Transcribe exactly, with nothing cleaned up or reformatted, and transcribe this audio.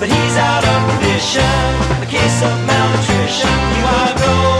but he's out of condition. A case of malnutrition. You are gold.